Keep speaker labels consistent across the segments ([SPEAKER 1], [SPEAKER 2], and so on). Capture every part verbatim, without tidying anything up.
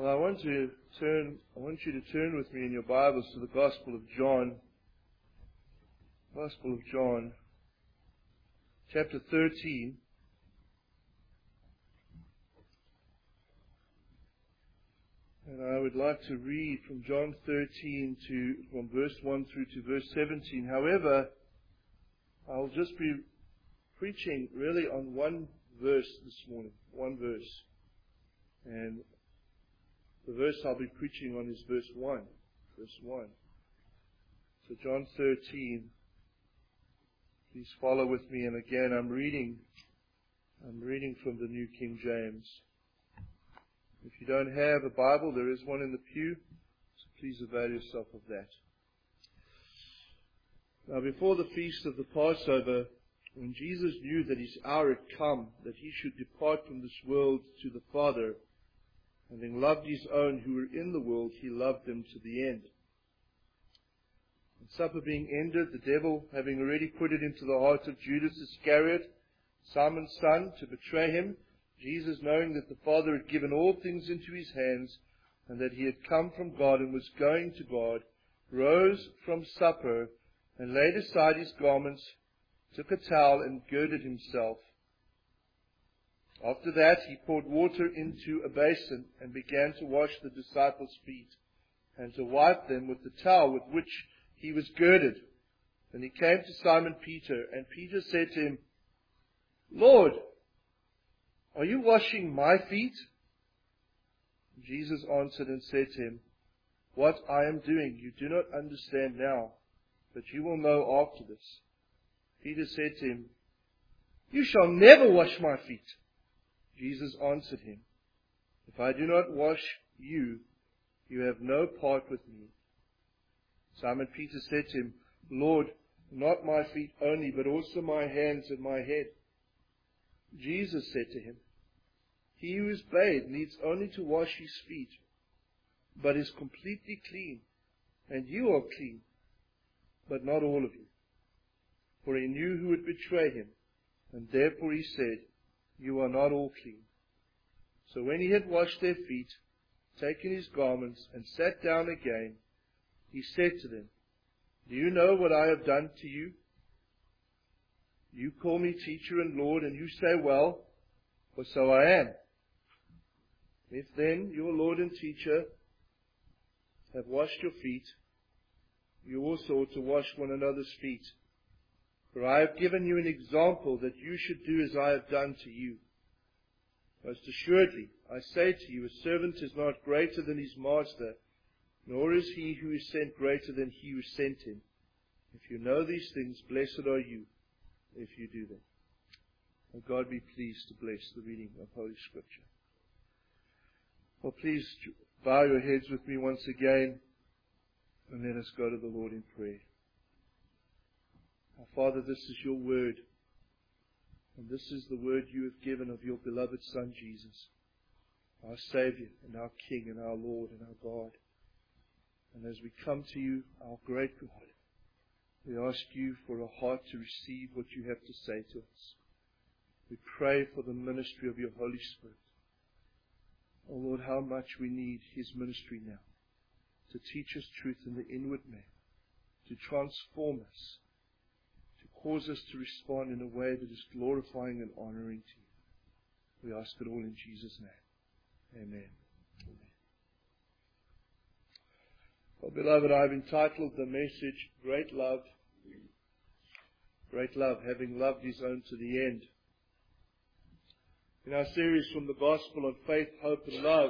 [SPEAKER 1] Well, I want to turn, I want you to turn with me in your Bibles to the Gospel of John. Gospel of John, chapter thirteen. And I would like to read from John thirteen to, from verse one through to verse seventeen. However, I'll just be preaching really on one verse this morning. One verse. And the verse I'll be preaching on is verse one. Verse one. So John thirteen. Please follow with me. And again, I'm reading, I'm reading from the New King James. If you don't have a Bible, there is one in the pew, so please avail yourself of that. Now, before the feast of the Passover, when Jesus knew that his hour had come, that he should depart from this world to the Father, having loved his own who were in the world, he loved them to the end. And supper being ended, the devil, having already put it into the heart of Judas Iscariot, Simon's son, to betray him, Jesus, knowing that the Father had given all things into his hands, and that he had come from God and was going to God, rose from supper, and laid aside his garments, took a towel, and girded himself. After that, he poured water into a basin, and began to wash the disciples' feet, and to wipe them with the towel with which he was girded. And he came to Simon Peter, and Peter said to him, Lord, are you washing my feet? Jesus answered and said to him, What I am doing you do not understand now, but you will know after this. Peter said to him, You shall never wash my feet. Jesus answered him, If I do not wash you, you have no part with me. Simon Peter said to him, Lord, not my feet only, but also my hands and my head. Jesus said to him, He who is bathed needs only to wash his feet, but is completely clean, and you are clean, but not all of you. For he knew who would betray him, and therefore he said, You are not all clean. So when he had washed their feet, taken his garments, and sat down again, he said to them, Do you know what I have done to you? You call me teacher and Lord, and you say, Well, for so I am. If then your Lord and teacher have washed your feet, you also ought to wash one another's feet. For I have given you an example that you should do as I have done to you. Most assuredly, I say to you, a servant is not greater than his master, nor is he who is sent greater than he who sent him. If you know these things, blessed are you if you do them. May God be pleased to bless the reading of Holy Scripture. Well, please bow your heads with me once again, and let us go to the Lord in prayer. Our Father, this is your word, and this is the word you have given of your beloved Son, Jesus, our Savior and our King and our Lord and our God. And as we come to you, our great God, we ask you for a heart to receive what you have to say to us. We pray for the ministry of your Holy Spirit. Oh Lord, how much we need His ministry now to teach us truth in the inward man, to transform us, to cause us to respond in a way that is glorifying and honoring to you. We ask it all in Jesus' name. Amen. Amen. Well, beloved, I've entitled the message, Great Love. Great Love, having loved His own to the end. In our series from the Gospel on Faith, Hope and Love,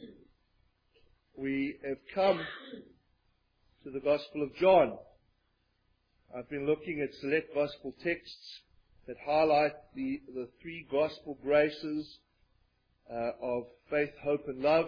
[SPEAKER 1] we have come to the Gospel of John. I've been looking at select Gospel texts that highlight the, the three Gospel graces uh, of faith, hope and love.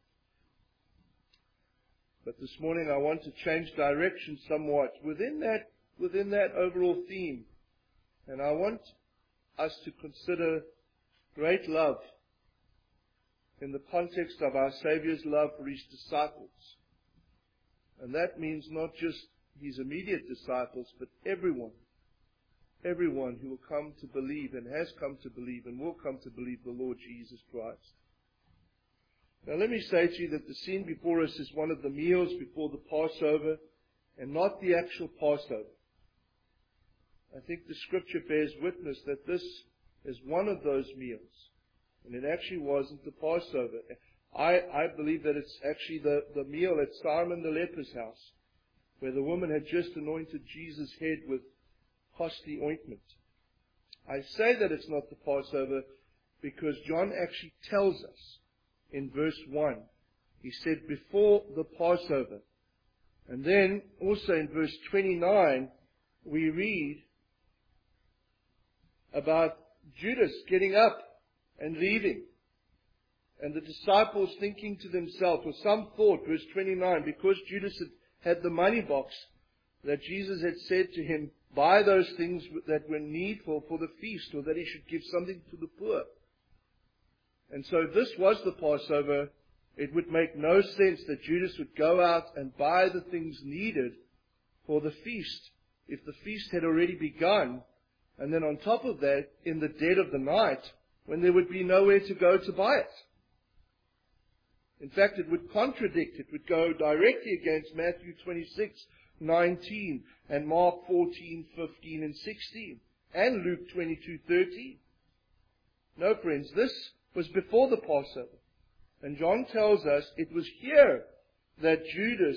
[SPEAKER 1] But this morning I want to change direction somewhat within that, within that overall theme. And I want us to consider great love in the context of our Saviour's love for His disciples. And that means not just His immediate disciples, but everyone. Everyone who will come to believe and has come to believe and will come to believe the Lord Jesus Christ. Now let me say to you that the scene before us is one of the meals before the Passover and not the actual Passover. I think the scripture bears witness that this is one of those meals. And it actually wasn't the Passover. I, I believe that it's actually the, the meal at Simon the leper's house, where the woman had just anointed Jesus' head with costly ointment. I say that it's not the Passover because John actually tells us in verse one. He said, before the Passover. And then also in verse twenty-nine, we read about Judas getting up and leaving. And the disciples thinking to themselves, or some thought, verse twenty-nine, because Judas had, had the money box, that Jesus had said to him, buy those things that were needful for the feast, or that he should give something to the poor. And so if this was the Passover, it would make no sense that Judas would go out and buy the things needed for the feast, if the feast had already begun, and then on top of that, in the dead of the night, when there would be nowhere to go to buy it. In fact, it would contradict, it would go directly against Matthew twenty-six, nineteen, and Mark fourteen, fifteen, and sixteen, and Luke twenty-two, thirteen. No, friends, this was before the Passover. And John tells us it was here that Judas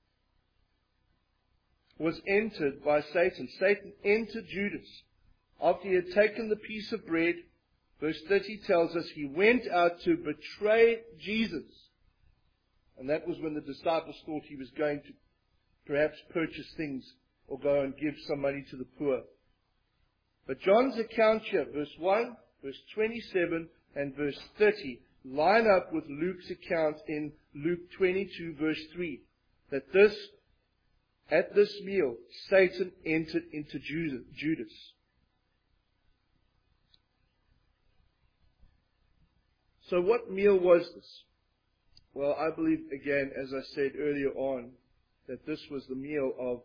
[SPEAKER 1] was entered by Satan. Satan entered Judas. After he had taken the piece of bread, verse thirty tells us he went out to betray Jesus. And that was when the disciples thought he was going to perhaps purchase things or go and give some money to the poor. But John's account here, verse one, verse twenty-seven, and verse thirty, line up with Luke's account in Luke twenty-two, verse three, that this, at this meal, Satan entered into Judas. So what meal was this? Well, I believe, again, as I said earlier on, that this was the meal of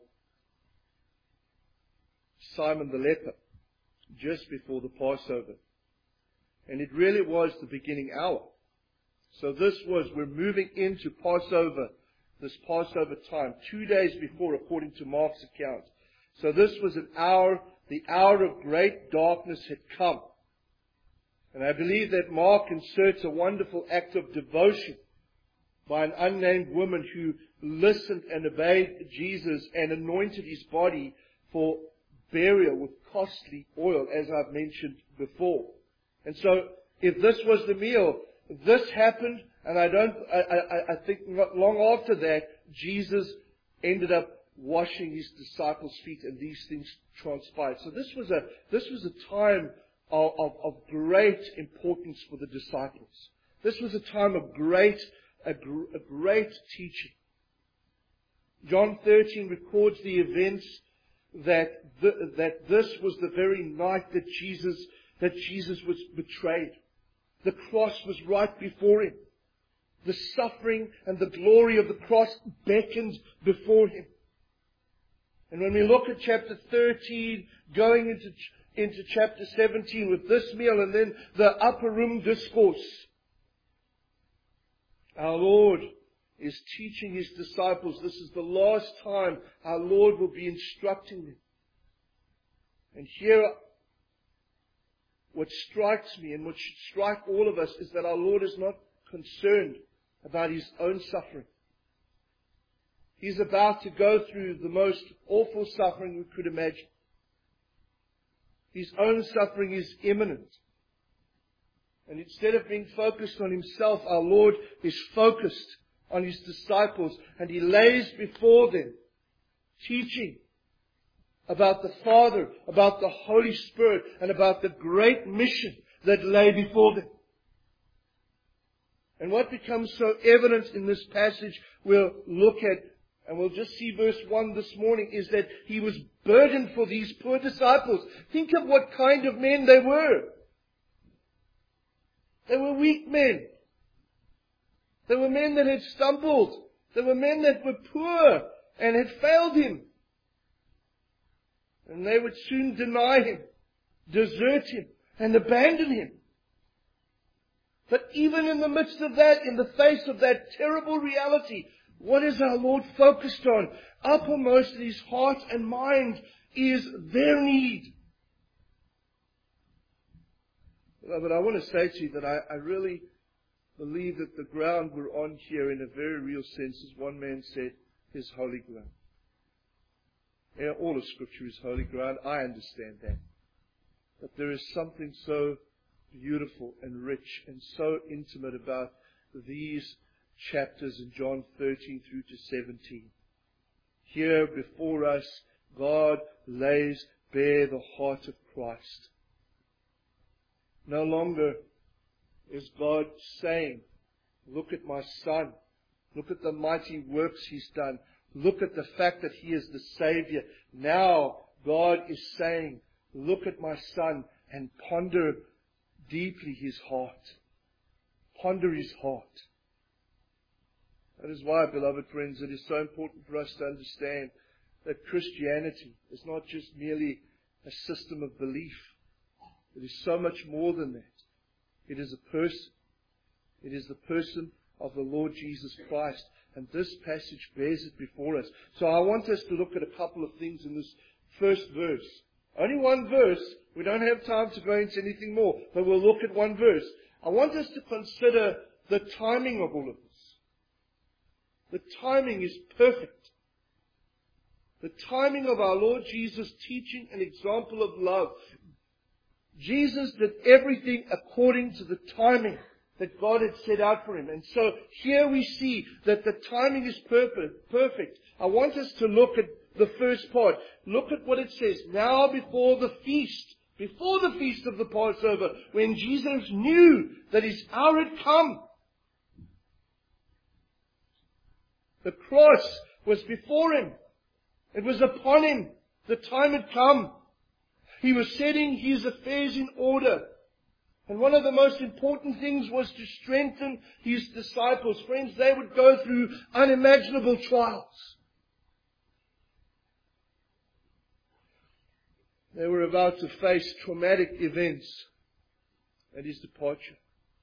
[SPEAKER 1] Simon the leper, just before the Passover. And it really was the beginning hour. So this was, we're moving into Passover, this Passover time, two days before, according to Mark's account. So this was an hour, the hour of great darkness had come. And I believe that Mark inserts a wonderful act of devotion by an unnamed woman who listened and obeyed Jesus and anointed his body for burial with costly oil, as I've mentioned before. And so, if this was the meal, this happened, and I don't, I, I, I think not long after that, Jesus ended up washing his disciples' feet, and these things transpired. So this was a, this was a time of, of, of great importance for the disciples. This was a time of great, a, gr- a great teaching. John thirteen records the events that th- that this was the very night that Jesus that Jesus was betrayed. The cross was right before him. The suffering and the glory of the cross beckoned before him. And when we look at chapter thirteen, going into into chapter seventeen with this meal and then the upper room discourse, our Lord is teaching his disciples. This is the last time our Lord will be instructing them. And here, what strikes me and what should strike all of us is that our Lord is not concerned about his own suffering. He's about to go through the most awful suffering we could imagine. His own suffering is imminent. And instead of being focused on himself, our Lord is focused on his disciples, and he lays before them teaching about the Father, about the Holy Spirit, and about the great mission that lay before them. And what becomes so evident in this passage we'll look at, and we'll just see verse one this morning, is that he was burdened for these poor disciples. Think of what kind of men they were. They were weak men. They were men that had stumbled. They were men that were poor and had failed him. And they would soon deny him, desert him, and abandon him. But even in the midst of that, in the face of that terrible reality, what is our Lord focused on? Uppermost in His heart and mind is their need. But I want to say to you that I, I really believe that the ground we're on here, in a very real sense, as one man said, is holy ground. Yeah, all of Scripture is holy ground. I understand that. But there is something so beautiful and rich and so intimate about these chapters in John thirteen through to seventeen. Here before us, God lays bare the heart of Christ. No longer is God saying, look at my Son. Look at the mighty works He's done. Look at the fact that He is the Savior. Now God is saying, look at my Son and ponder deeply His heart. Ponder His heart. That is why, beloved friends, it is so important for us to understand that Christianity is not just merely a system of belief. It is so much more than that. It is a person. It is the person of the Lord Jesus Christ. And this passage bears it before us. So I want us to look at a couple of things in this first verse. Only one verse. We don't have time to go into anything more. But we'll look at one verse. I want us to consider the timing of all of this. The timing is perfect. The timing of our Lord Jesus teaching an example of love. Jesus did everything according to the timing that God had set out for Him. And so here we see that the timing is perfect. perfect. I want us to look at the first part. Look at what it says. Now before the feast, before the feast of the Passover, when Jesus knew that His hour had come. The cross was before Him. It was upon Him. The time had come. He was setting His affairs in order. And one of the most important things was to strengthen His disciples. Friends, they would go through unimaginable trials. They were about to face traumatic events at His departure.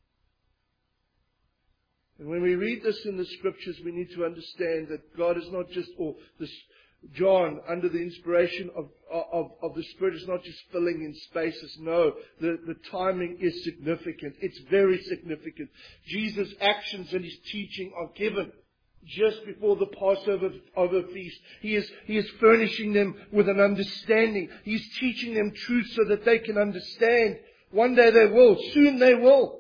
[SPEAKER 1] And when we read this in the Scriptures, we need to understand that God is not just, or this, John, under the inspiration of, of, of the Spirit, is not just filling in spaces. No, the, the timing is significant. It's very significant. Jesus' actions and His teaching are given just before the Passover over feast. He is, he is furnishing them with an understanding. He's teaching them truth so that they can understand. One day they will. Soon they will.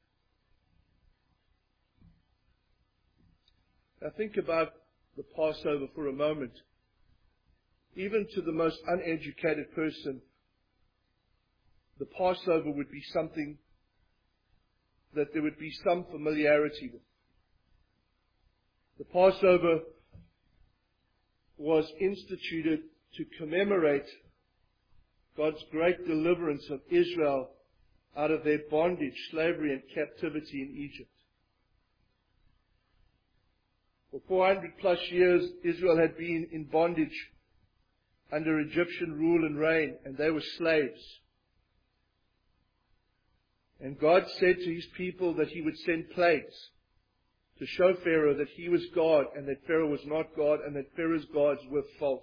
[SPEAKER 1] Now think about the Passover for a moment. Even to the most uneducated person, the Passover would be something that there would be some familiarity with. The Passover was instituted to commemorate God's great deliverance of Israel out of their bondage, slavery, and captivity in Egypt. For four hundred plus years, Israel had been in bondage under Egyptian rule and reign, and they were slaves. And God said to His people that He would send plagues to show Pharaoh that He was God and that Pharaoh was not God and that Pharaoh's gods were false.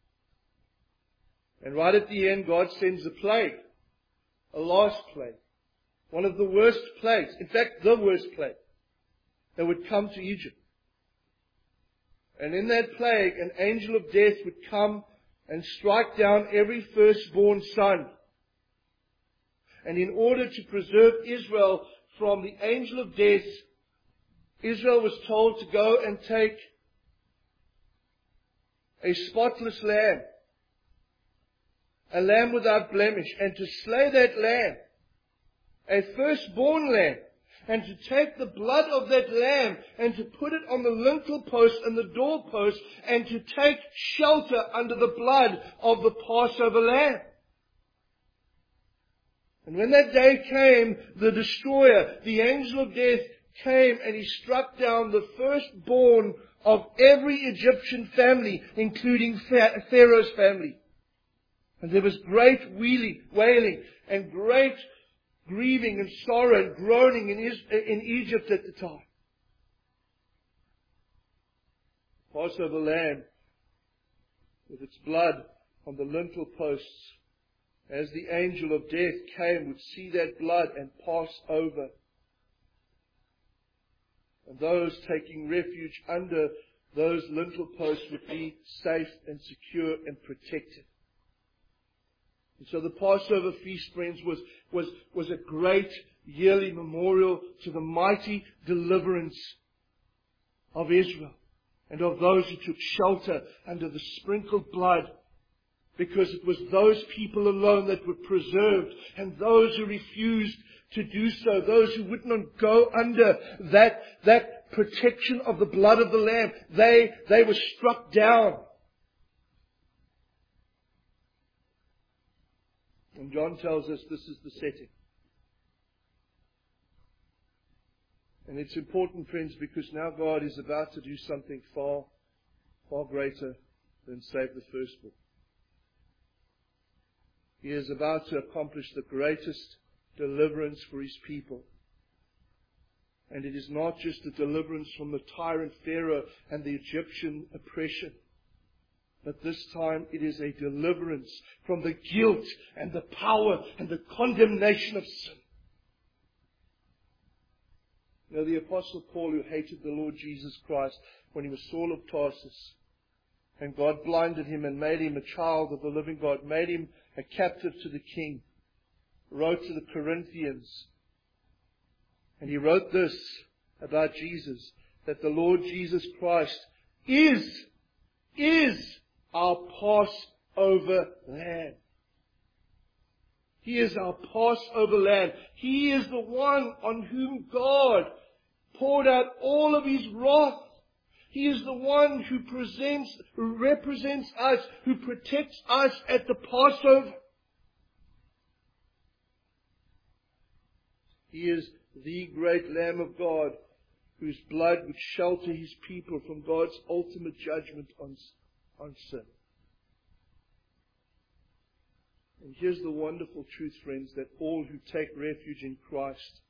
[SPEAKER 1] And right at the end, God sends a plague, a last plague, one of the worst plagues, in fact, the worst plague that would come to Egypt. And in that plague, an angel of death would come and strike down every firstborn son. And in order to preserve Israel from the angel of death, Israel was told to go and take a spotless lamb, a lamb without blemish, and to slay that lamb, a firstborn lamb, and to take the blood of that lamb and to put it on the lintel post and the doorpost and to take shelter under the blood of the Passover lamb. And when that day came, the destroyer, the angel of death, came and he struck down the firstborn of every Egyptian family, including Pharaoh's family. And there was great wailing, wailing and great grieving and sorrow and groaning in, Is- in Egypt at the time. Passover lamb with its blood on the lintel posts, as the angel of death came, would see that blood and pass over. And those taking refuge under those lintel posts would be safe and secure and protected. And so the Passover feast, friends, was, was, was a great yearly memorial to the mighty deliverance of Israel and of those who took shelter under the sprinkled blood, because it was those people alone that were preserved, and those who refused to do so, those who would not go under that, that protection of the blood of the Lamb, they, they were struck down. And John tells us this is the setting. And it's important, friends, because now God is about to do something far, far greater than save the firstborn. He is about to accomplish the greatest deliverance for His people. And it is not just a deliverance from the tyrant Pharaoh and the Egyptian oppression, but this time it is a deliverance from the guilt and the power and the condemnation of sin. You know, the Apostle Paul, who hated the Lord Jesus Christ when he was Saul of Tarsus, and God blinded him and made him a child of the living God, made him a captive to the king, wrote to the Corinthians. And he wrote this about Jesus, that the Lord Jesus Christ is, is our Passover Lamb. He is our Passover Lamb. He is the one on whom God poured out all of His wrath. He is the one who presents, who represents us, who protects us at the Passover. He is the great Lamb of God, whose blood would shelter His people from God's ultimate judgment on, on sin. And here's the wonderful truth, friends, that all who take refuge in Christ,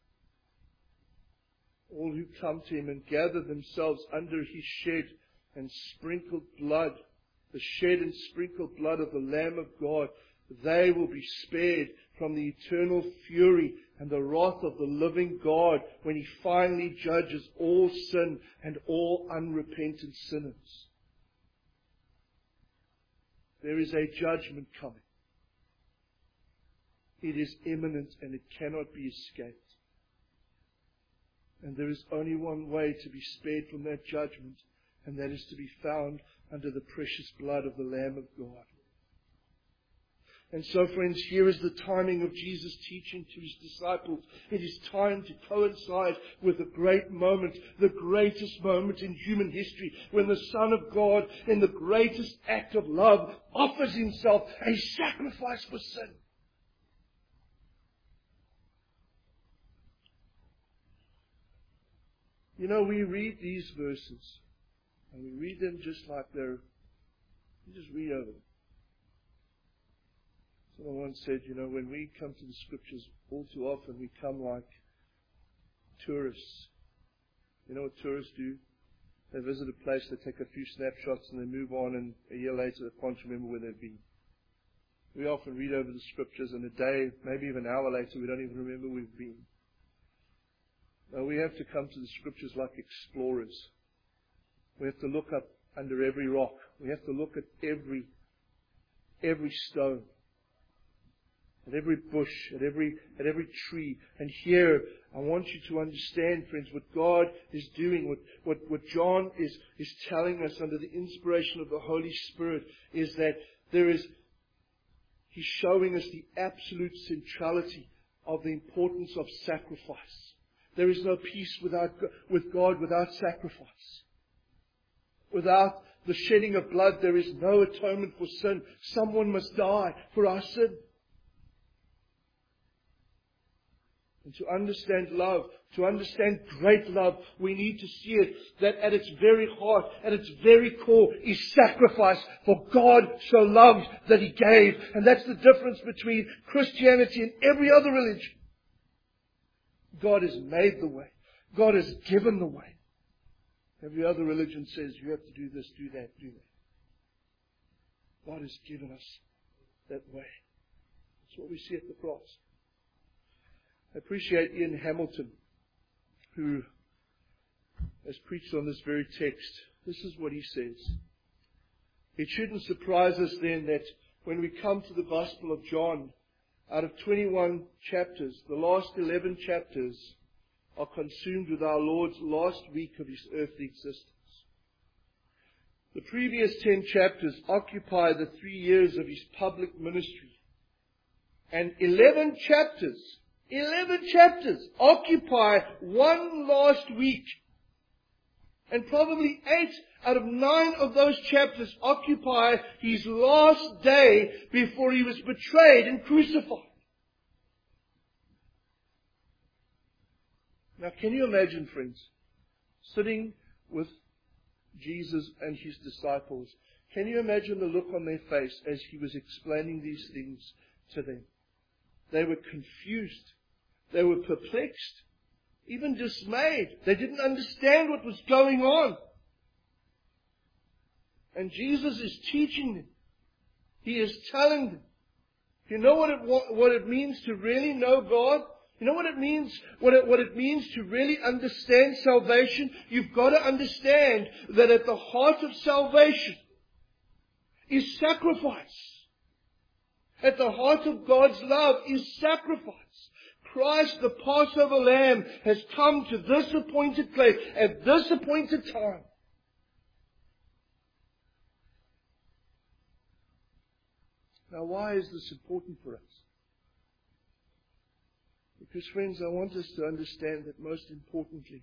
[SPEAKER 1] all who come to Him and gather themselves under His shed and sprinkled blood, the shed and sprinkled blood of the Lamb of God, they will be spared from the eternal fury and the wrath of the living God when He finally judges all sin and all unrepentant sinners. There is a judgment coming. It is imminent and it cannot be escaped. And there is only one way to be spared from that judgment, and that is to be found under the precious blood of the Lamb of God. And so, friends, here is the timing of Jesus' teaching to His disciples. It is time to coincide with a great moment, the greatest moment in human history, when the Son of God, in the greatest act of love, offers Himself a sacrifice for sin. You know, we read these verses, and we read them just like they're, we just read over them. Someone once said, you know, when we come to the Scriptures, all too often we come like tourists. You know what tourists do? They visit a place, they take a few snapshots, and they move on, and a year later they can't remember where they've been. We often read over the Scriptures, and a day, maybe even an hour later, we don't even remember where we've been. No, we have to come to the Scriptures like explorers. We have to look up under every rock. We have to look at every, every stone, at every bush, at every, at every tree. And here, I want you to understand, friends, what God is doing, what, what, what John is, is telling us under the inspiration of the Holy Spirit, is that there is, he's showing us the absolute centrality of the importance of sacrifice. There is no peace without, with God without sacrifice. Without the shedding of blood, there is no atonement for sin. Someone must die for our sin. And to understand love, to understand great love, we need to see it that at its very heart, at its very core, is sacrifice. For God so loved that He gave. And that's the difference between Christianity and every other religion. God has made the way. God has given the way. Every other religion says you have to do this, do that, do that. God has given us that way. That's what we see at the cross. I appreciate Ian Hamilton, who has preached on this very text. This is what he says. It shouldn't surprise us then that when we come to the Gospel of John, out of twenty-one chapters, the last eleven chapters are consumed with our Lord's last week of His earthly existence. The previous ten chapters occupy the three years of His public ministry. And eleven chapters, eleven chapters occupy one last week. And probably eight out of nine of those chapters occupy His last day before He was betrayed and crucified. Now, can you imagine, friends, sitting with Jesus and His disciples? Can you imagine the look on their face as He was explaining these things to them? They were confused. They were perplexed. Even dismayed. They didn't understand what was going on. And Jesus is teaching them. He is telling them. You know what it, what it means to really know God? You know what it means? What it, what it means to really understand salvation? You've got to understand that at the heart of salvation is sacrifice. At the heart of God's love is sacrifice. Christ, the Passover Lamb, has come to this appointed place at this appointed time. Now, why is this important for us? Because, friends, I want us to understand that most importantly,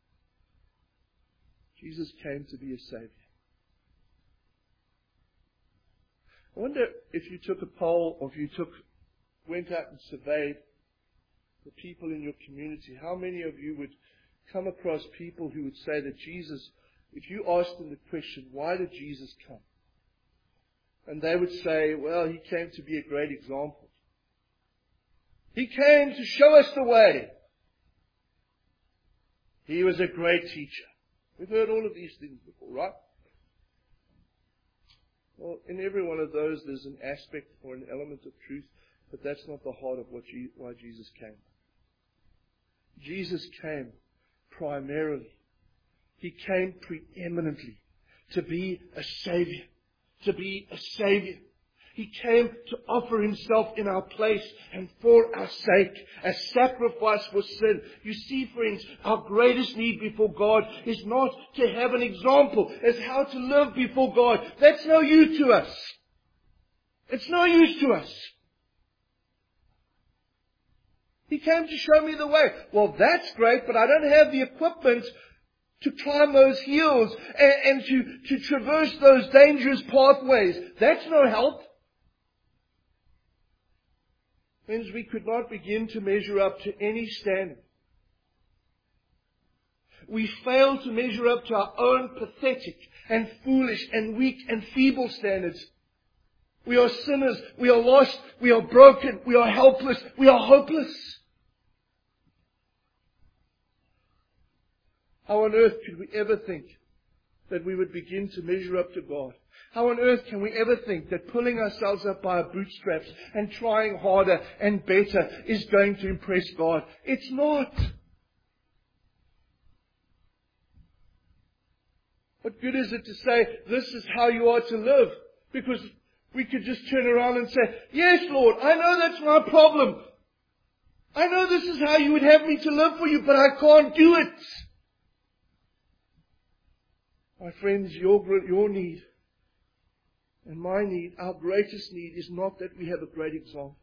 [SPEAKER 1] Jesus came to be a Savior. I wonder if you took a poll, or if you took, went out and surveyed the people in your community, how many of you would come across people who would say that Jesus, if you asked them the question, why did Jesus come? And they would say, well, He came to be a great example. He came to show us the way. He was a great teacher. We've heard all of these things before, right? Well, in every one of those, there's an aspect or an element of truth, but that's not the heart of what Je- why Jesus came. Jesus came primarily. He came preeminently to be a Savior. To be a Savior. He came to offer Himself in our place and for our sake, as sacrifice for sin. You see, friends, our greatest need before God is not to have an example as how to live before God. That's no use to us. It's no use to us. He came to show me the way. Well, that's great, but I don't have the equipment to climb those hills and, and to, to traverse those dangerous pathways. That's no help. Friends, we could not begin to measure up to any standard. We fail to measure up to our own pathetic and foolish and weak and feeble standards. We are sinners. We are lost. We are broken. We are helpless. We are hopeless. How on earth could we ever think that we would begin to measure up to God? How on earth can we ever think that pulling ourselves up by our bootstraps and trying harder and better is going to impress God? It's not. What good is it to say, this is how you are to live? Because we could just turn around and say, yes, Lord, I know that's my problem. I know this is how you would have me to live for you, but I can't do it. My friends, your, your need and my need, our greatest need is not that we have a great example.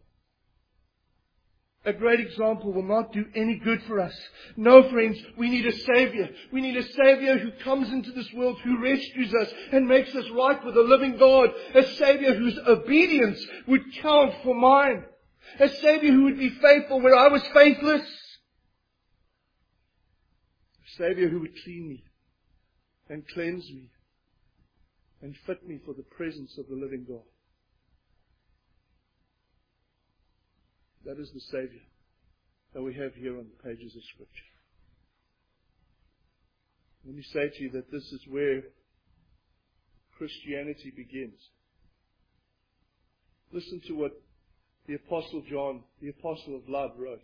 [SPEAKER 1] A great example will not do any good for us. No, friends, we need a Savior. We need a Savior who comes into this world, who rescues us and makes us right with the living God. A Savior whose obedience would count for mine. A Savior who would be faithful where I was faithless. A Savior who would clean me and cleanse me and fit me for the presence of the living God. That is the Savior that we have here on the pages of Scripture. Let me say to you that this is where Christianity begins. Listen to what the Apostle John, the Apostle of Love, wrote.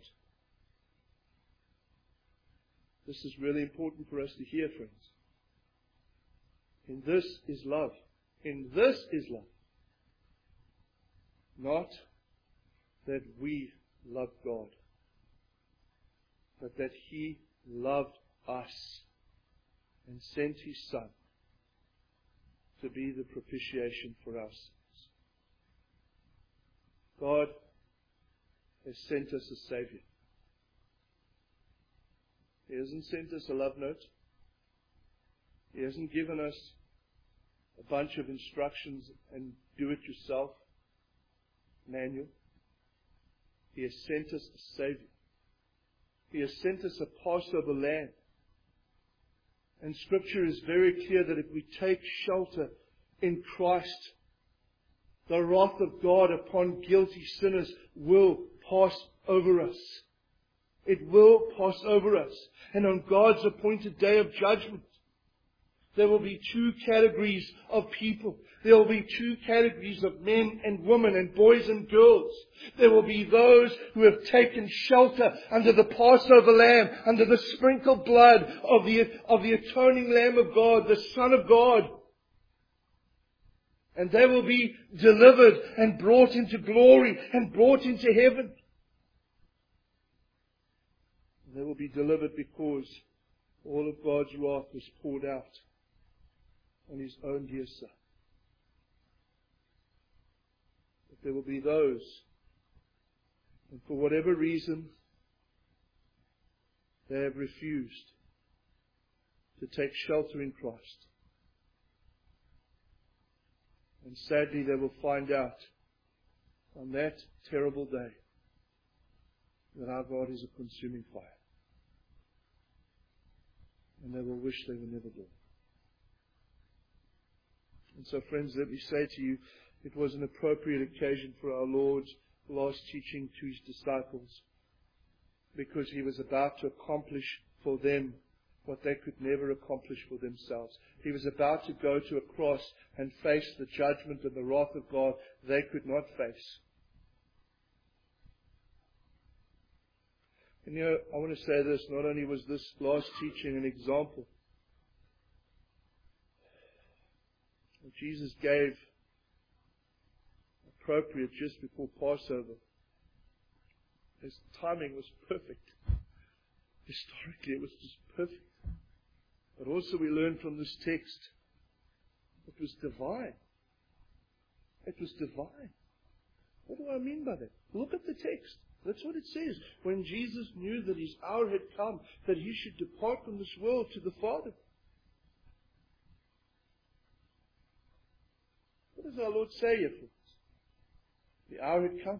[SPEAKER 1] This is really important for us to hear, friends. In this is love. In this is love. Not that we love God, but that He loved us and sent His Son to be the propitiation for our sins. God has sent us a Savior. He hasn't sent us a love note. He hasn't given us a bunch of instructions and do-it-yourself manual. He has sent us a Savior. He has sent us a Passover lamb. And Scripture is very clear that if we take shelter in Christ, the wrath of God upon guilty sinners will pass over us. It will pass over us. And on God's appointed day of judgment, there will be two categories of people. There will be two categories of men and women and boys and girls. There will be those who have taken shelter under the Passover lamb, under the sprinkled blood of the, of the atoning Lamb of God, the Son of God. And they will be delivered and brought into glory and brought into heaven. They will be delivered because all of God's wrath was poured out on His own dear Son. But there will be those, and for whatever reason, they have refused to take shelter in Christ. And sadly, they will find out on that terrible day that our God is a consuming fire. And they will wish they were never born. And so, friends, let me say to you, it was an appropriate occasion for our Lord's last teaching to His disciples, because He was about to accomplish for them what they could never accomplish for themselves. He was about to go to a cross and face the judgment and the wrath of God they could not face. And you know, I want to say this, not only was this last teaching an example, Jesus gave appropriate just before Passover. His timing was perfect. Historically, it was just perfect. But also we learn from this text, it was divine. It was divine. What do I mean by that? Look at the text. That's what it says. When Jesus knew that His hour had come, that He should depart from this world to the Father. What does our Lord say here, friends? The hour had come.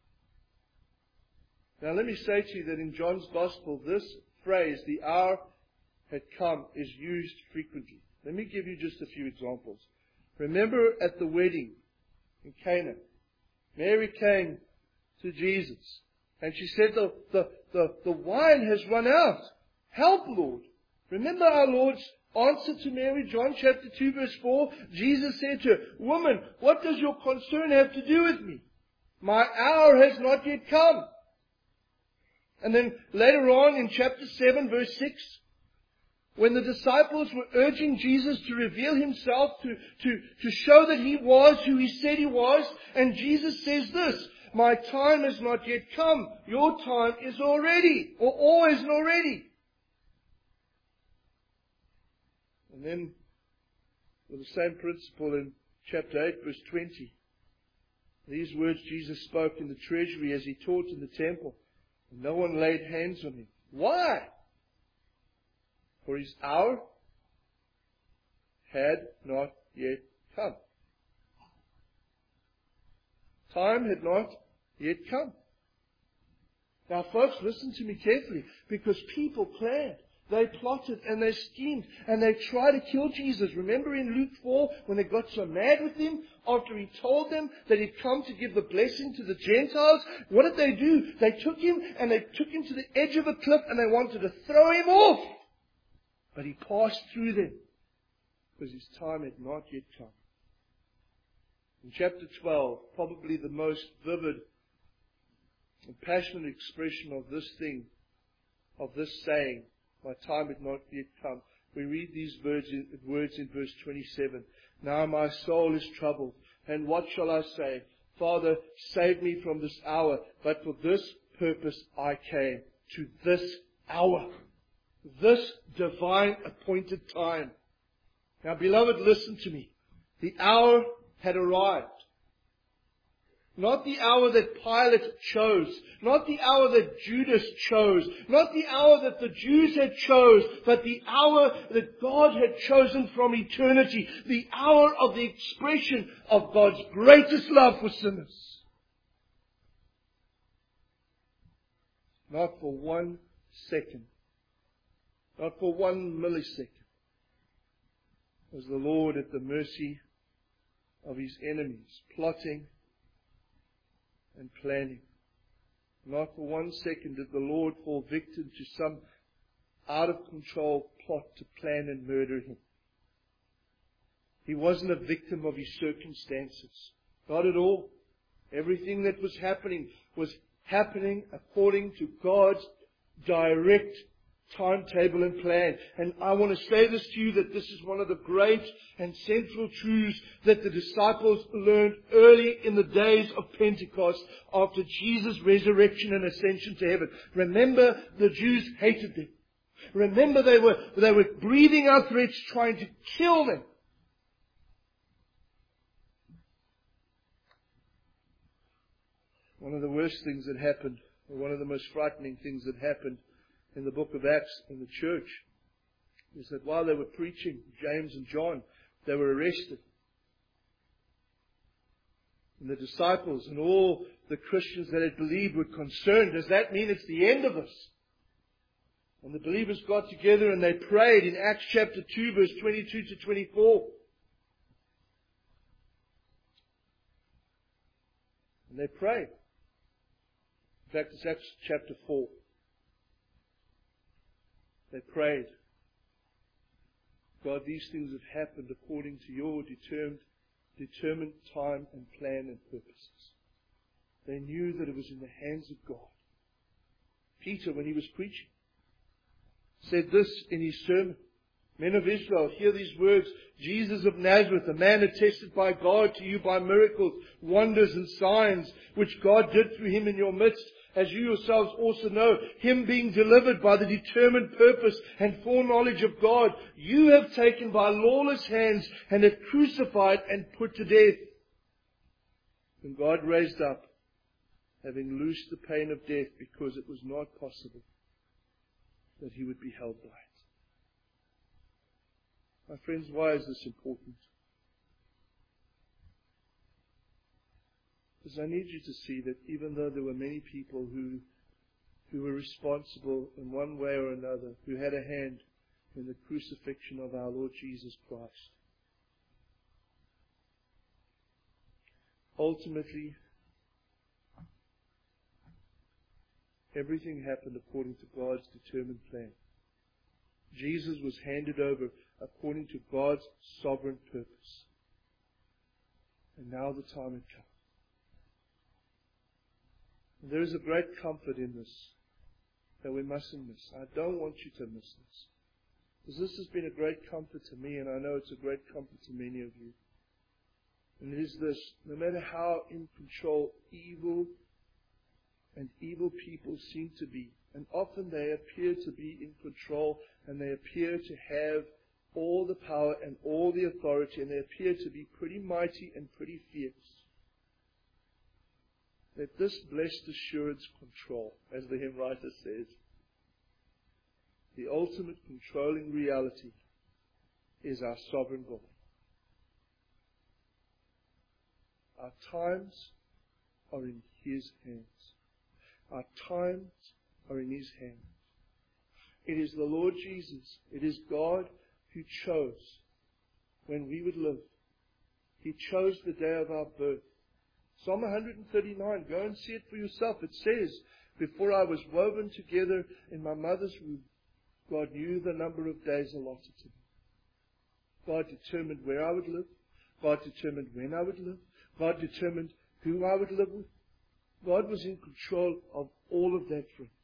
[SPEAKER 1] Now let me say to you that in John's Gospel, this phrase, the hour had come, is used frequently. Let me give you just a few examples. Remember at the wedding in Cana, Mary came to Jesus and she said, the, the, the, the wine has run out. Help, Lord. Remember our Lord's answer to Mary, John chapter two verse four? Jesus said to her, Woman, what does your concern have to do with me? My hour has not yet come. And then later on in chapter seven verse six, when the disciples were urging Jesus to reveal Himself, to, to, to show that He was who He said He was, and Jesus says this, my time has not yet come. Your time is already, or always and already. And then, with the same principle in chapter eight verse twenty, these words Jesus spoke in the treasury as He taught in the temple. And no one laid hands on Him. Why? For His hour had not yet come. Time had not yet come. Now folks, listen to me carefully, because people planned. They plotted and they schemed and they tried to kill Jesus. Remember in Luke four when they got so mad with him after he told them that he'd come to give the blessing to the Gentiles? What did they do? They took him and they took him to the edge of a cliff and they wanted to throw him off. But he passed through them because his time had not yet come. In chapter twelve, probably the most vivid and passionate expression of this thing, of this saying, my time had not yet come. We read these words in, words in verse twenty-seven. Now my soul is troubled, and what shall I say? Father, save me from this hour. But for this purpose I came, to this hour, this divine appointed time. Now, beloved, listen to me. The hour had arrived. Not the hour that Pilate chose. Not the hour that Judas chose. Not the hour that the Jews had chose. But the hour that God had chosen from eternity. The hour of the expression of God's greatest love for sinners. Not for one second. Not for one millisecond. Was the Lord at the mercy of His enemies, plotting and planning. Not for one second did the Lord fall victim to some out of control plot to plan and murder Him. He wasn't a victim of His circumstances. Not at all. Everything that was happening was happening according to God's direct timetable and plan. And I want to say this to you, that this is one of the great and central truths that the disciples learned early in the days of Pentecost after Jesus' resurrection and ascension to heaven. Remember, the Jews hated them. Remember, they were, they were breathing out threats trying to kill them. One of the worst things that happened, or one of the most frightening things that happened in the book of Acts in the church, is that while they were preaching, James and John, they were arrested. And the disciples and all the Christians that had believed were concerned. Does that mean it's the end of us? And the believers got together and they prayed in Acts chapter two, verse twenty-two to twenty-four. And they prayed. In fact, it's Acts chapter four. They prayed, God, these things have happened according to your determined, determined time and plan and purposes. They knew that it was in the hands of God. Peter, when he was preaching, said this in his sermon. Men of Israel, hear these words. Jesus of Nazareth, a man attested by God to you by miracles, wonders and signs, which God did through him in your midst, as you yourselves also know, him being delivered by the determined purpose and foreknowledge of God, you have taken by lawless hands and have crucified and put to death. And God raised up, having loosed the pain of death, because it was not possible that he would be held by it. My friends, why is this important? Because I need you to see that even though there were many people who, who were responsible in one way or another, who had a hand in the crucifixion of our Lord Jesus Christ, ultimately, everything happened according to God's determined plan. Jesus was handed over according to God's sovereign purpose. And now the time had come. And there is a great comfort in this that we mustn't miss. I don't want you to miss this. Because this has been a great comfort to me, and I know it's a great comfort to many of you. And it is this: no matter how in control evil and evil people seem to be, and often they appear to be in control, and they appear to have all the power and all the authority, and they appear to be pretty mighty and pretty fierce, that this blessed assurance control, as the hymn writer says, the ultimate controlling reality is our sovereign God. Our times are in His hands. Our times are in His hands. It is the Lord Jesus. It is God who chose when we would live. He chose the day of our birth. Psalm one thirty-nine, go and see it for yourself. It says, before I was woven together in my mother's womb, God knew the number of days allotted to me. God determined where I would live. God determined when I would live. God determined who I would live with. God was in control of all of that, friends.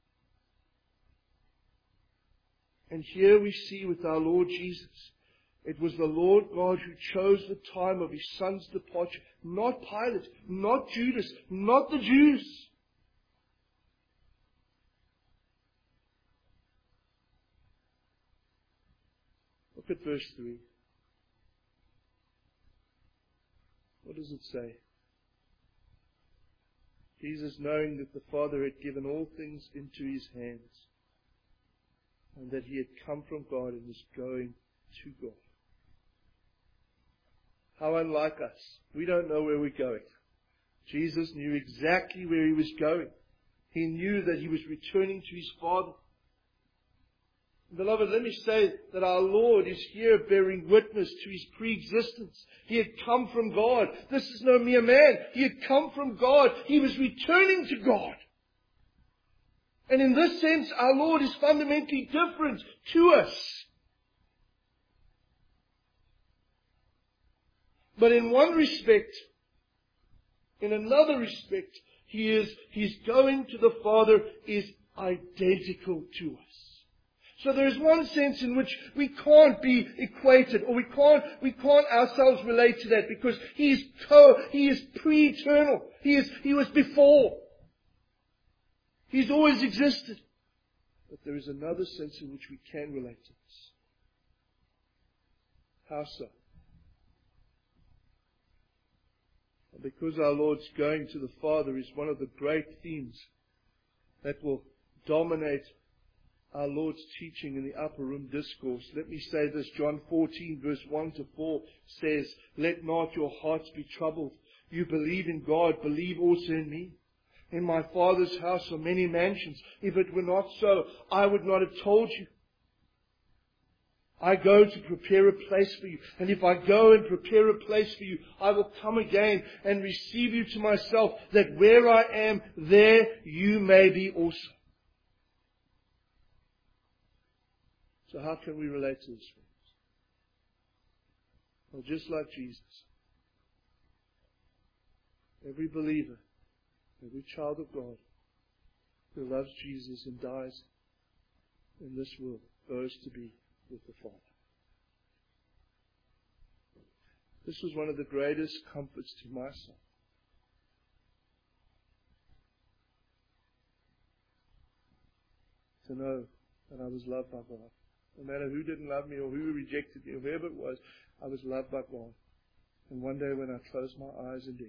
[SPEAKER 1] And here we see with our Lord Jesus, it was the Lord God who chose the time of His Son's departure, not Pilate, not Judas, not the Jews. Look at verse three. What does it say? Jesus, knowing that the Father had given all things into His hands, and that He had come from God and was going to God. How unlike us. We don't know where we're going. Jesus knew exactly where He was going. He knew that He was returning to His Father. Beloved, let me say that our Lord is here bearing witness to His pre-existence. He had come from God. This is no mere man. He had come from God. He was returning to God. And in this sense, our Lord is fundamentally different to us. But in one respect, in another respect, He is, His going to the Father is identical to us. So there is one sense in which we can't be equated, or we can't, we can't ourselves relate to that, because He is co, He is pre-eternal. He is, He was before. He's always existed. But there is another sense in which we can relate to this. How so? Because our Lord's going to the Father is one of the great themes that will dominate our Lord's teaching in the upper room discourse. Let me say this. John fourteen verse one to four says, let not your hearts be troubled. You believe in God, believe also in me. In my Father's house are many mansions. If it were not so, I would not have told you. I go to prepare a place for you. And if I go and prepare a place for you, I will come again and receive you to myself, that where I am, there you may be also. So how can we relate to this, friends? Well, just like Jesus, every believer, every child of God who loves Jesus and dies in this world goes to be with the Father. This was one of the greatest comforts to my soul. To know that I was loved by God. No matter who didn't love me or who rejected me or whoever it was, I was loved by God. And one day when I close my eyes in death,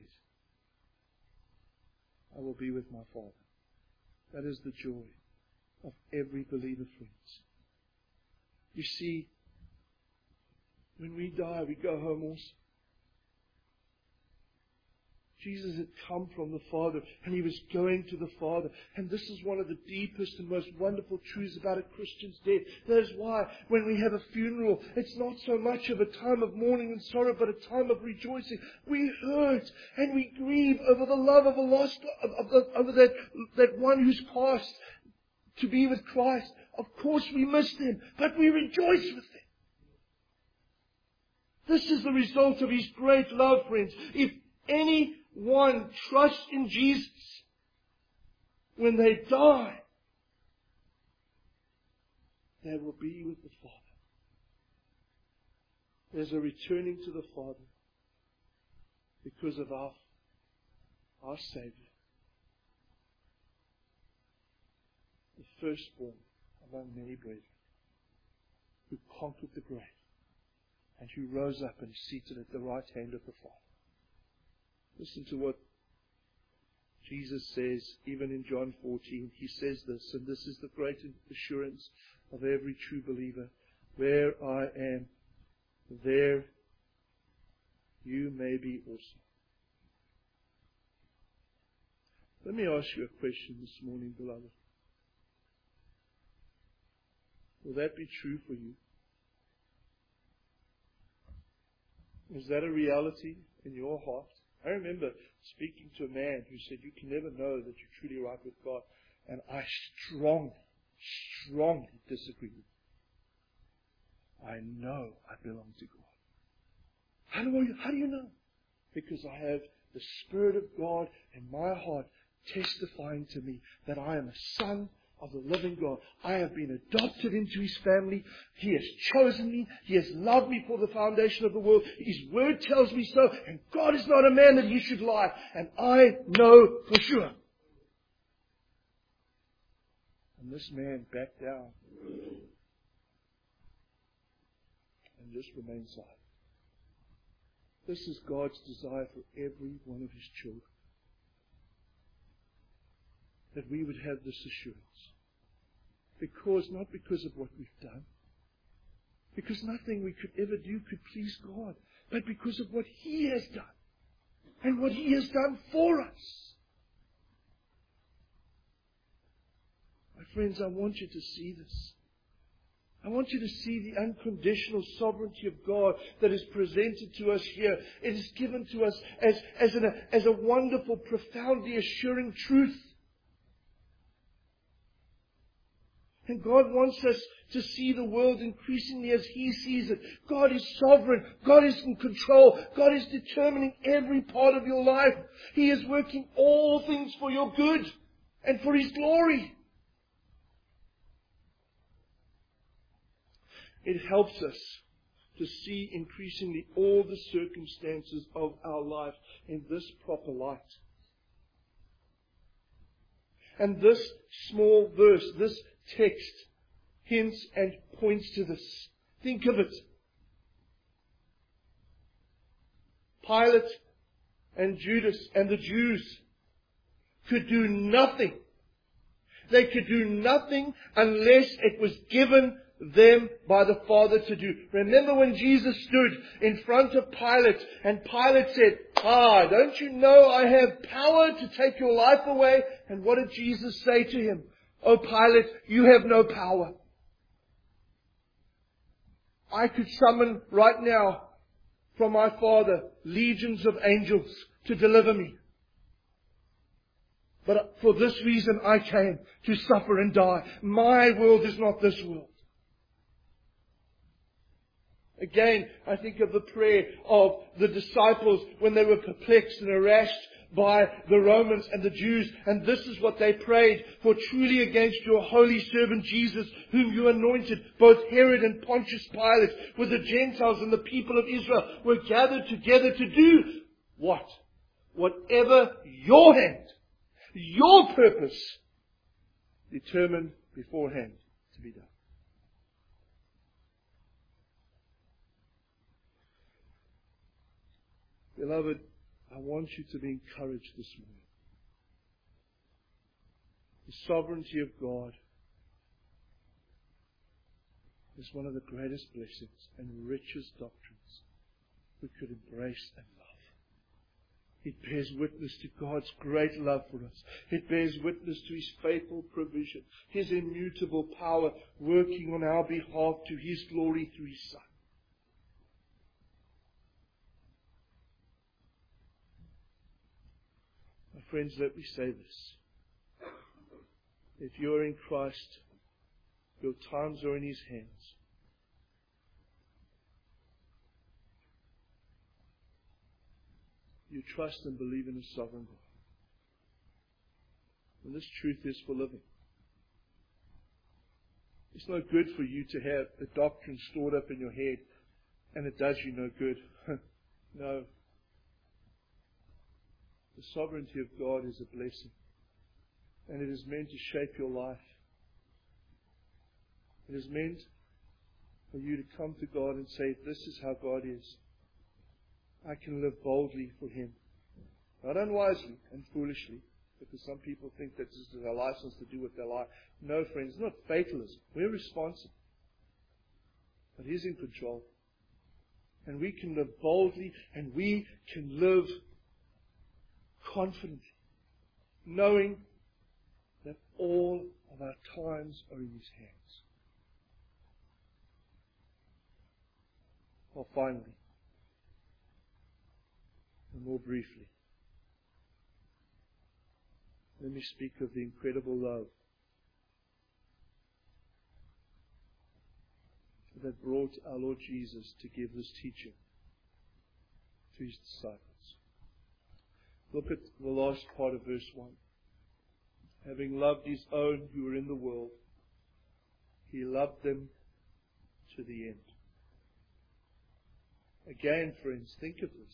[SPEAKER 1] I will be with my Father. That is the joy of every believer, friends. You see, when we die, we go home also. Jesus had come from the Father, and He was going to the Father. And this is one of the deepest and most wonderful truths about a Christian's death. That is why when we have a funeral, it's not so much of a time of mourning and sorrow, but a time of rejoicing. We hurt and we grieve over the love of a lost, over that, that one who's passed to be with Christ. Of course we miss them, but we rejoice with them. This is the result of His great love, friends. If anyone trusts in Jesus, when they die, they will be with the Father. There's a returning to the Father because of our, our Savior, the firstborn among many brethren, who conquered the grave and who rose up and is seated at the right hand of the Father. Listen to what Jesus says, even in John fourteen. He says this, and this is the great assurance of every true believer. Where I am, there you may be also. Let me ask you a question this morning, beloved. Will that be true for you? Is that a reality in your heart? I remember speaking to a man who said, you can never know that you're truly right with God. And I strongly, strongly disagree with him. I know I belong to God. How do you, how do you know? Because I have the Spirit of God in my heart testifying to me that I am a son of the living God. I have been adopted into His family. He has chosen me. He has loved me for the foundation of the world. His Word tells me so. And God is not a man that He should lie. And I know for sure. And this man backed down and just remained silent. This is God's desire for every one of His children. That we would have this assurance. Because, not because of what we've done. Because nothing we could ever do could please God. But because of what He has done. And what He has done for us. My friends, I want you to see this. I want you to see the unconditional sovereignty of God that is presented to us here. It is given to us as, as, an, as a wonderful, profoundly assuring truth. And God wants us to see the world increasingly as He sees it. God is sovereign. God is in control. God is determining every part of your life. He is working all things for your good and for His glory. It helps us to see increasingly all the circumstances of our life in this proper light. And this small verse, this text, hints and points to this. Think of it. Pilate and Judas and the Jews could do nothing. They could do nothing unless it was given them by the Father to do. Remember when Jesus stood in front of Pilate and Pilate said, Ah, don't you know I have power to take your life away? And what did Jesus say to him? Oh Pilate, you have no power. I could summon right now from my Father legions of angels to deliver me. But for this reason I came, to suffer and die. My world is not this world. Again, I think of the prayer of the disciples when they were perplexed and harassed by the Romans and the Jews. And this is what they prayed: for truly against your holy servant Jesus, whom you anointed, both Herod and Pontius Pilate, with the Gentiles and the people of Israel, were gathered together to do what? Whatever your hand, your purpose, determined beforehand to be done. Beloved, I want you to be encouraged this morning. The sovereignty of God is one of the greatest blessings and richest doctrines we could embrace and love. It bears witness to God's great love for us. It bears witness to His faithful provision, His immutable power working on our behalf to His glory through His Son. Friends, let me say this. If you are in Christ, your times are in His hands. You trust and believe in a sovereign God. And this truth is for living. It's no good for you to have a doctrine stored up in your head and it does you no good. No. The sovereignty of God is a blessing. And it is meant to shape your life. It is meant for you to come to God and say, this is how God is. I can live boldly for Him. Not unwisely and foolishly, because some people think that this is a license to do what they like. No, friends, it's not fatalism. We're responsible. But He's in control. And we can live boldly and we can live confidently, knowing that all of our times are in His hands. Well, finally, and more briefly, let me speak of the incredible love that brought our Lord Jesus to give this teaching to His disciples. Look at the last part of verse one. Having loved His own who were in the world, He loved them to the end. Again, friends, think of this.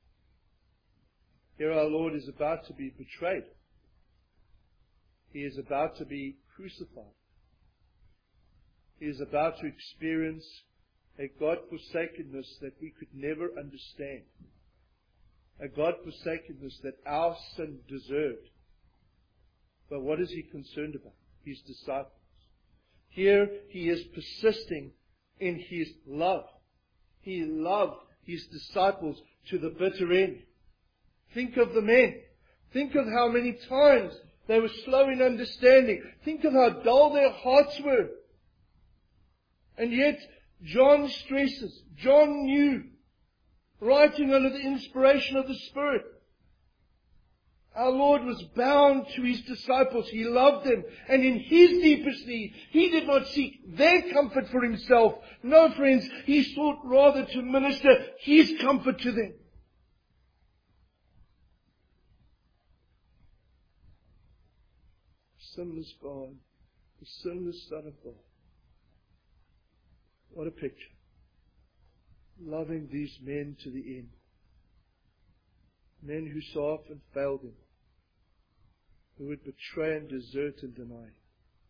[SPEAKER 1] Here our Lord is about to be betrayed. He is about to be crucified. He is about to experience a God-forsakenness that we could never understand. A God-forsakenness that our sin deserved. But what is He concerned about? His disciples. Here He is persisting in His love. He loved His disciples to the bitter end. Think of the men. Think of how many times they were slow in understanding. Think of how dull their hearts were. And yet, John stresses, John knew, writing under the inspiration of the Spirit, our Lord was bound to His disciples. He loved them. And in His deepest need, He did not seek their comfort for Himself. No, friends, He sought rather to minister His comfort to them. Sinless God, the sinless Son of God. What a picture. Loving these men to the end. Men who so often failed Him. Who would betray and desert and deny Him.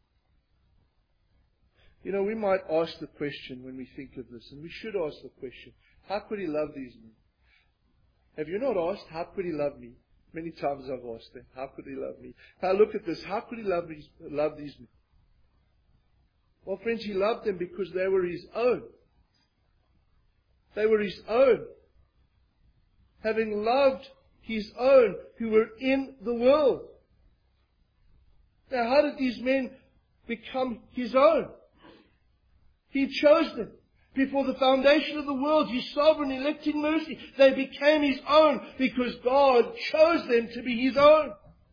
[SPEAKER 1] You know, we might ask the question when we think of this, and we should ask the question, how could He love these men? Have you not asked, how could He love me? Many times I've asked them, how could He love me? Now look at this, how could He love these, love these men? Well, friends, He loved them because they were His own. They were His own. Having loved His own who were in the world. Now, how did these men become His own? He chose them. Before the foundation of the world, His sovereign electing mercy, they became His own because God chose them to be His own.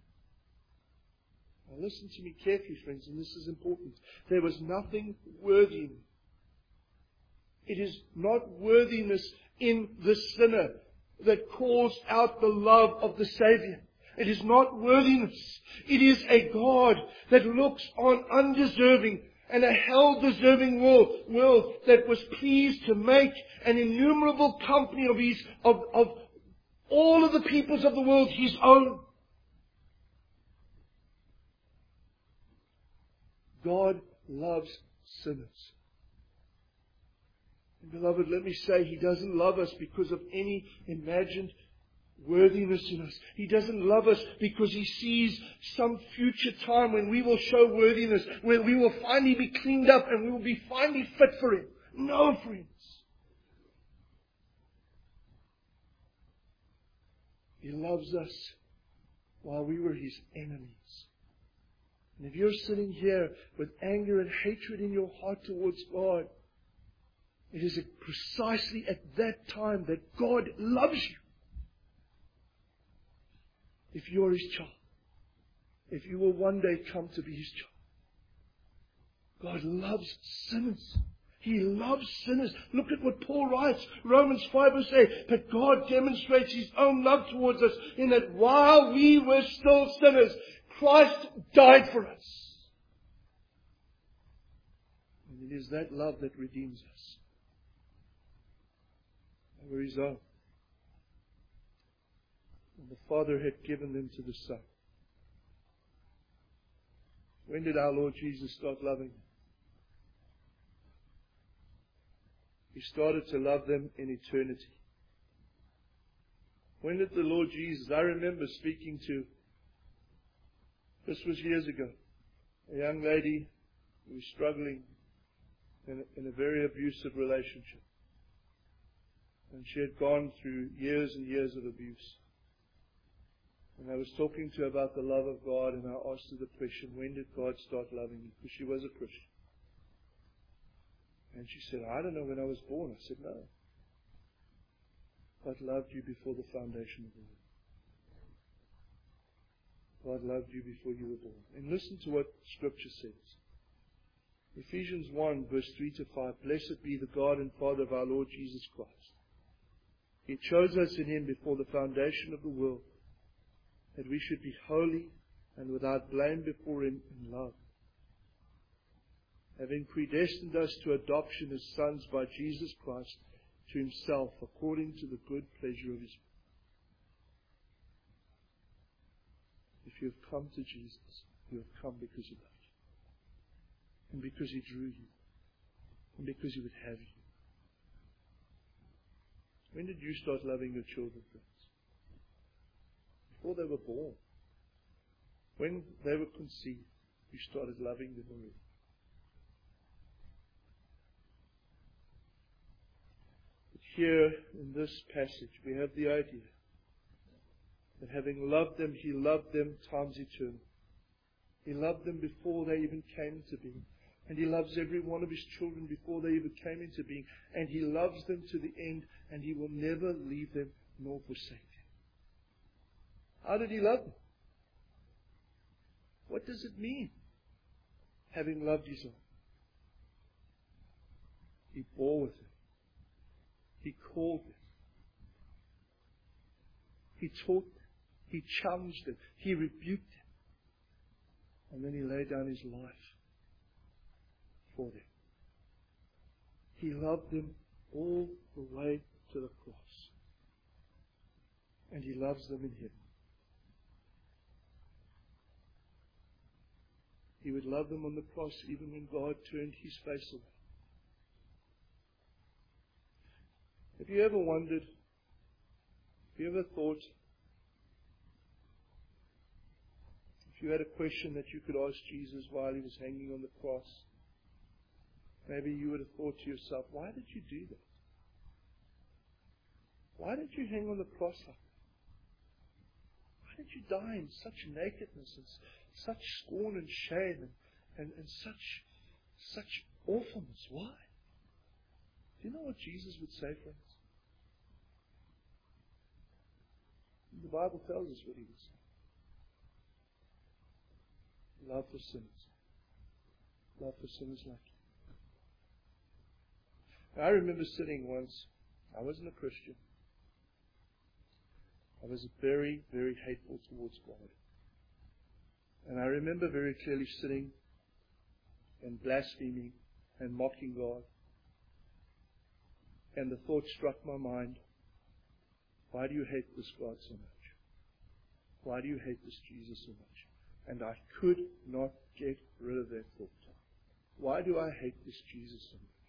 [SPEAKER 1] Now listen to me carefully, friends, and this is important. There was nothing worthy in them. It is not worthiness in the sinner that calls out the love of the Savior. It is not worthiness. It is a God that looks on undeserving and a hell-deserving world, world that was pleased to make an innumerable company of his, of, of all of the peoples of the world His own. God loves sinners. And beloved, let me say, He doesn't love us because of any imagined worthiness in us. He doesn't love us because He sees some future time when we will show worthiness, when we will finally be cleaned up and we will be finally fit for Him. No, friends. He loves us while we were His enemies. And if you're sitting here with anger and hatred in your heart towards God, it is precisely at that time that God loves you. If you are His child, if you will one day come to be His child, God loves sinners. He loves sinners. Look at what Paul writes, Romans five verse eight. But God demonstrates His own love towards us in that while we were still sinners, Christ died for us. And it is that love that redeems us. They were His own. And the Father had given them to the Son. When did our Lord Jesus start loving them? He started to love them in eternity. When did the Lord Jesus, I remember speaking to, this was years ago, a young lady who was struggling in a, in a very abusive relationship. And she had gone through years and years of abuse. And I was talking to her about the love of God, and I asked her the question, when did God start loving you? Because she was a Christian. And she said, I don't know, when I was born. I said, no. God loved you before the foundation of the world. God loved you before you were born. And listen to what Scripture says. Ephesians one, verse three to five. Blessed be the God and Father of our Lord Jesus Christ. He chose us in Him before the foundation of the world, that we should be holy and without blame before Him in love, having predestined us to adoption as sons by Jesus Christ to Himself, according to the good pleasure of His will. If you have come to Jesus, you have come because He loved you, and because He drew you, and because He would have you. When did you start loving your children, friends? Before they were born. When they were conceived, you started loving them already. But here in this passage, we have the idea that having loved them, He loved them times eternal. He loved them before they even came into being. And He loves every one of His children before they even came into being. And He loves them to the end, and He will never leave them nor forsake them. How did He love them? What does it mean, having loved His own? He bore with them. He called them. He taught them. He challenged them. He rebuked them. And then He laid down His life for them. He loved them all the way to the cross. And He loves them in heaven. He would love them on the cross even when God turned His face away. Have you ever wondered, have you ever thought, if you had a question that you could ask Jesus while He was hanging on the cross, maybe you would have thought to yourself, why did you do that? Why did you hang on the cross like that? Why did you die in such nakedness and such scorn and shame and, and, and such, such awfulness? Why? Do you know what Jesus would say, friends? The Bible tells us what He would say. Love for sinners. Love for sinners like you. I remember sitting once, I wasn't a Christian. I was very, very hateful towards God. And I remember very clearly sitting and blaspheming and mocking God. And the thought struck my mind, why do you hate this God so much? Why do you hate this Jesus so much? And I could not get rid of that thought. Why do I hate this Jesus so much?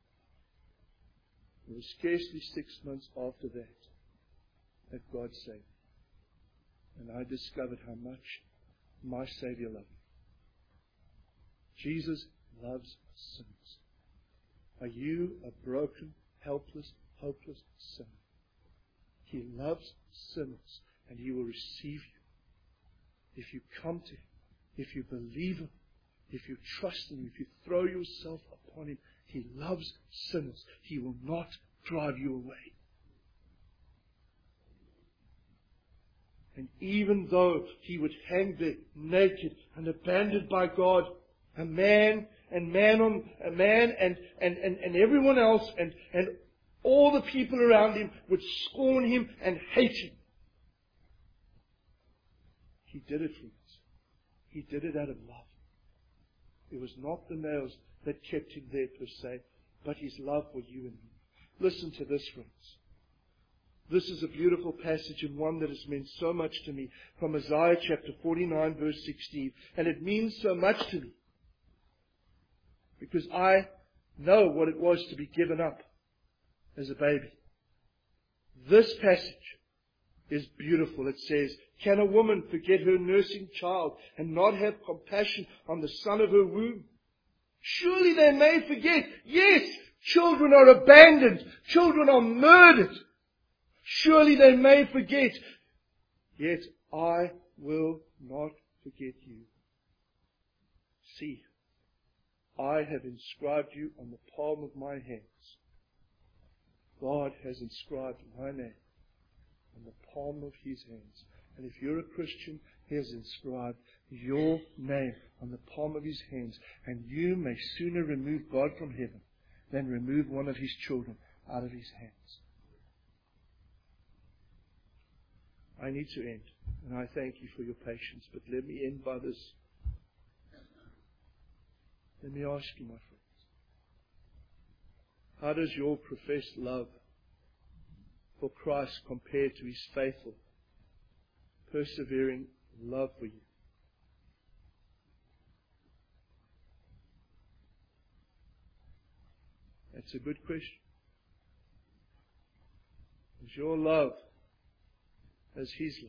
[SPEAKER 1] It was scarcely six months after that that God saved me. And I discovered how much my Savior loved me. Jesus loves sinners. Are you a broken, helpless, hopeless sinner? He loves sinners, and He will receive you. If you come to Him, if you believe Him, if you trust in Him, if you throw yourself upon Him, He loves sinners. He will not drive you away. And even though He would hang there naked and abandoned by God, a man and man on a man and, and, and, and everyone else and, and all the people around Him would scorn Him and hate Him. He did it for us. He did it out of love. It was not the nails that kept Him there per se, but His love for you and me. Listen to this, friends. This is a beautiful passage and one that has meant so much to me from Isaiah chapter forty-nine verse sixteen. And it means so much to me because I know what it was to be given up as a baby. This passage is beautiful. It says, can a woman forget her nursing child and not have compassion on the son of her womb? Surely they may forget. Yes, children are abandoned. Children are murdered. Surely they may forget. Yet I will not forget you. See, I have inscribed you on the palm of my hands. God has inscribed my name on the palm of His hands. And if you're a Christian, He has inscribed your name on the palm of His hands. And you may sooner remove God from heaven than remove one of His children out of His hands. I need to end, and I thank you for your patience, but let me end by this. Let me ask you, my friends, how does your professed love for Christ compare to His faithful, persevering love for you? That's a good question. Is your love as His love?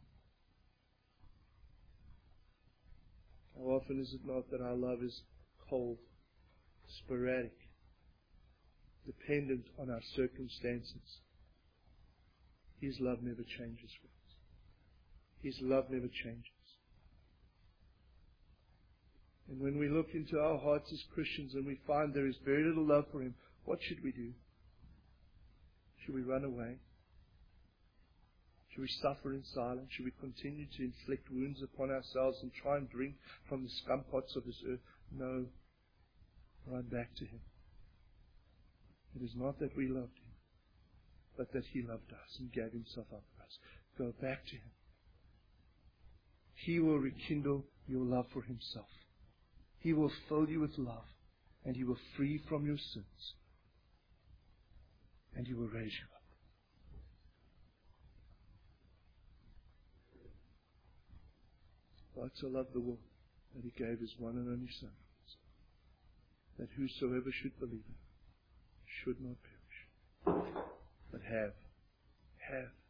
[SPEAKER 1] How often is it not that our love is cold, sporadic, dependent on our circumstances? His love never changes for us. His love never changes. And when we look into our hearts as Christians and we find there is very little love for Him, what should we do? Should we run away? Should we suffer in silence? Should we continue to inflict wounds upon ourselves and try and drink from the scum pots of this earth? No. Run back to Him. It is not that we loved Him, but that He loved us and gave Himself up for us. Go back to Him. He will rekindle your love for Himself. He will fill you with love, and He will free from your sins, and He will raise you up. God so loved the world that He gave His one and only Son, that whosoever should believe Him should not perish, but have, have